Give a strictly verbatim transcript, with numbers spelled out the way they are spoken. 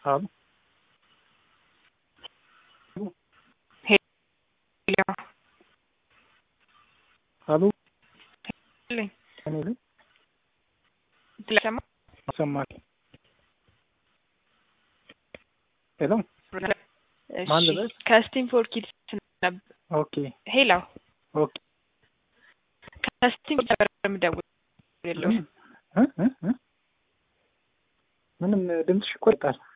አሉ ሄሎ አሉ ሄሎ እኔ ልኝ ስለሰማ ሰማኝ ሄሎ ማን እሺ ልበል ካስቲንግ ፎር ኪድስ ነበር ኦኬ ሄሎ ኦኬ ካስቲንግ ነበር የምደውልልህ እ እ ምንም ድምፅሽ ይቆርጣል